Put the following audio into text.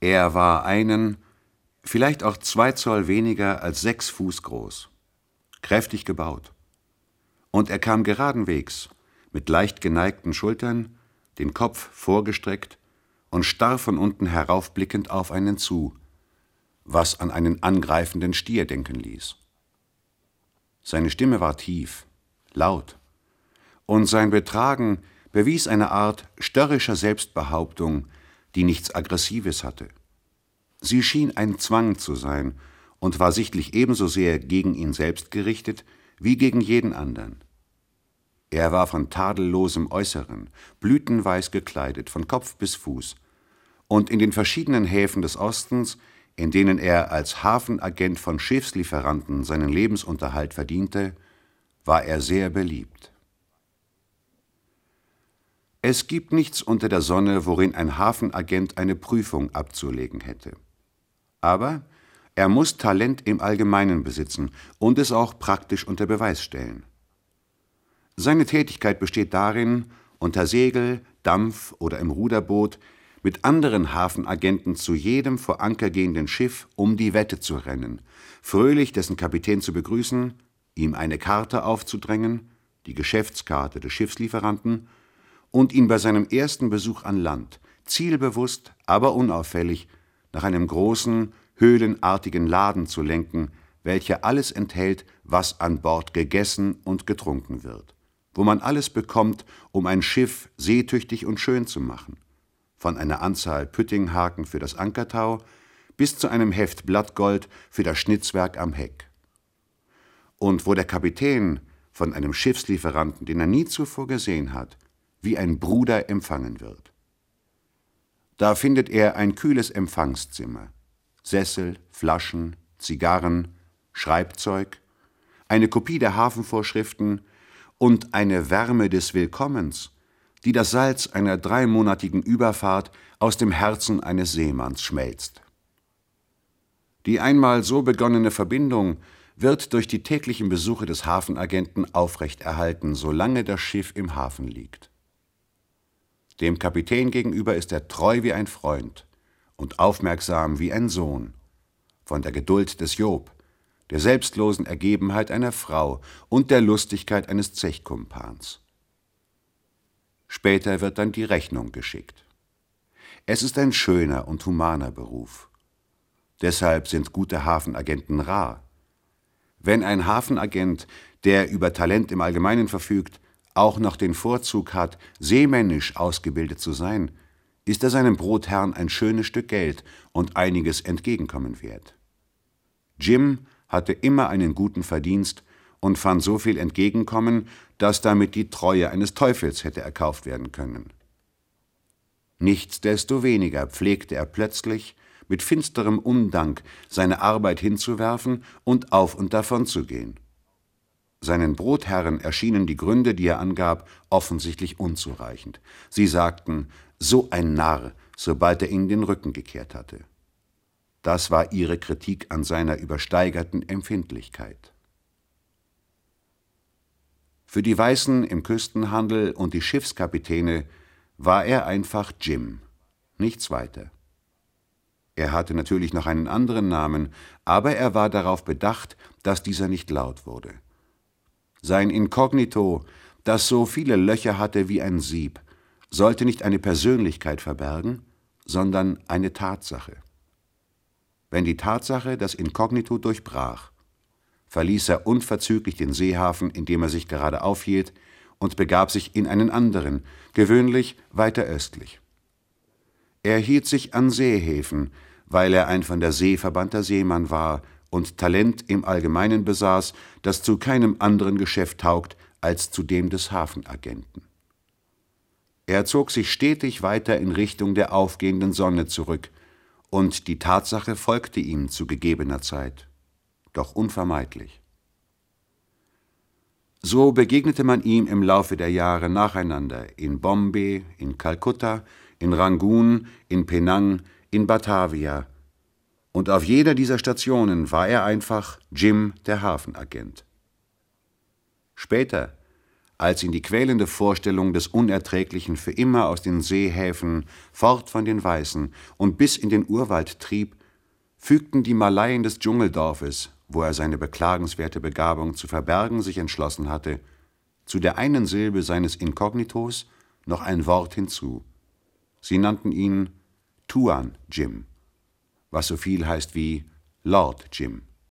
Er war vielleicht auch 2 Zoll weniger als 6 Fuß groß, kräftig gebaut. Und er kam geradenwegs, mit leicht geneigten Schultern, den Kopf vorgestreckt und starr von unten heraufblickend auf einen zu, was an einen angreifenden Stier denken ließ. Seine Stimme war tief, laut, und sein Betragen bewies eine Art störrischer Selbstbehauptung, die nichts Aggressives hatte. Sie schien ein Zwang zu sein und war sichtlich ebenso sehr gegen ihn selbst gerichtet wie gegen jeden anderen. Er war von tadellosem Äußeren, blütenweiß gekleidet, von Kopf bis Fuß, und in den verschiedenen Häfen des Ostens, in denen er als Hafenagent von Schiffslieferanten seinen Lebensunterhalt verdiente, war er sehr beliebt. Es gibt nichts unter der Sonne, worin ein Hafenagent eine Prüfung abzulegen hätte. Aber er muss Talent im Allgemeinen besitzen und es auch praktisch unter Beweis stellen. Seine Tätigkeit besteht darin, unter Segel, Dampf oder im Ruderboot mit anderen Hafenagenten zu jedem vor Anker gehenden Schiff um die Wette zu rennen, fröhlich dessen Kapitän zu begrüßen, ihm eine Karte aufzudrängen, die Geschäftskarte des Schiffslieferanten, und ihn bei seinem ersten Besuch an Land, zielbewusst, aber unauffällig, nach einem großen, höhlenartigen Laden zu lenken, welcher alles enthält, was an Bord gegessen und getrunken wird, wo man alles bekommt, um ein Schiff seetüchtig und schön zu machen, von einer Anzahl Püttinghaken für das Ankertau bis zu einem Heft Blattgold für das Schnitzwerk am Heck. Und wo der Kapitän von einem Schiffslieferanten, den er nie zuvor gesehen hat, wie ein Bruder empfangen wird. Da findet er ein kühles Empfangszimmer, Sessel, Flaschen, Zigarren, Schreibzeug, eine Kopie der Hafenvorschriften und eine Wärme des Willkommens, die das Salz einer 3-monatigen Überfahrt aus dem Herzen eines Seemanns schmelzt. Die einmal so begonnene Verbindung wird durch die täglichen Besuche des Hafenagenten aufrechterhalten, solange das Schiff im Hafen liegt. Dem Kapitän gegenüber ist er treu wie ein Freund und aufmerksam wie ein Sohn, von der Geduld des Job, der selbstlosen Ergebenheit einer Frau und der Lustigkeit eines Zechkumpans. Später wird dann die Rechnung geschickt. Es ist ein schöner und humaner Beruf. Deshalb sind gute Hafenagenten rar. Wenn ein Hafenagent, der über Talent im Allgemeinen verfügt, auch noch den Vorzug hat, seemännisch ausgebildet zu sein, ist er seinem Brotherrn ein schönes Stück Geld und einiges Entgegenkommen wert. Jim hatte immer einen guten Verdienst und fand so viel Entgegenkommen, dass damit die Treue eines Teufels hätte erkauft werden können. Nichtsdestoweniger pflegte er plötzlich, mit finsterem Undank, seine Arbeit hinzuwerfen und auf und davon zu gehen. Seinen Brotherren erschienen die Gründe, die er angab, offensichtlich unzureichend. Sie sagten, so ein Narr, sobald er ihnen den Rücken gekehrt hatte. Das war ihre Kritik an seiner übersteigerten Empfindlichkeit. Für die Weißen im Küstenhandel und die Schiffskapitäne war er einfach Jim, nichts weiter. Er hatte natürlich noch einen anderen Namen, aber er war darauf bedacht, dass dieser nicht laut wurde. Sein Inkognito, das so viele Löcher hatte wie ein Sieb, sollte nicht eine Persönlichkeit verbergen, sondern eine Tatsache. Wenn die Tatsache das Inkognito durchbrach, verließ er unverzüglich den Seehafen, in dem er sich gerade aufhielt, und begab sich in einen anderen, gewöhnlich weiter östlich. Er hielt sich an Seehäfen, weil er ein von der See verbannter Seemann war und Talent im Allgemeinen besaß, das zu keinem anderen Geschäft taugt als zu dem des Hafenagenten. Er zog sich stetig weiter in Richtung der aufgehenden Sonne zurück, und die Tatsache folgte ihm zu gegebener Zeit, doch unvermeidlich. So begegnete man ihm im Laufe der Jahre nacheinander in Bombay, in Kalkutta, in Rangoon, in Penang, in Batavia, und auf jeder dieser Stationen war er einfach Jim, der Hafenagent. Später, als ihn die quälende Vorstellung des Unerträglichen für immer aus den Seehäfen, fort von den Weißen und bis in den Urwald trieb, fügten die Malaien des Dschungeldorfes, wo er seine beklagenswerte Begabung zu verbergen sich entschlossen hatte, zu der einen Silbe seines Inkognitos noch ein Wort hinzu. Sie nannten ihn Tuan Jim, was so viel heißt wie Lord Jim.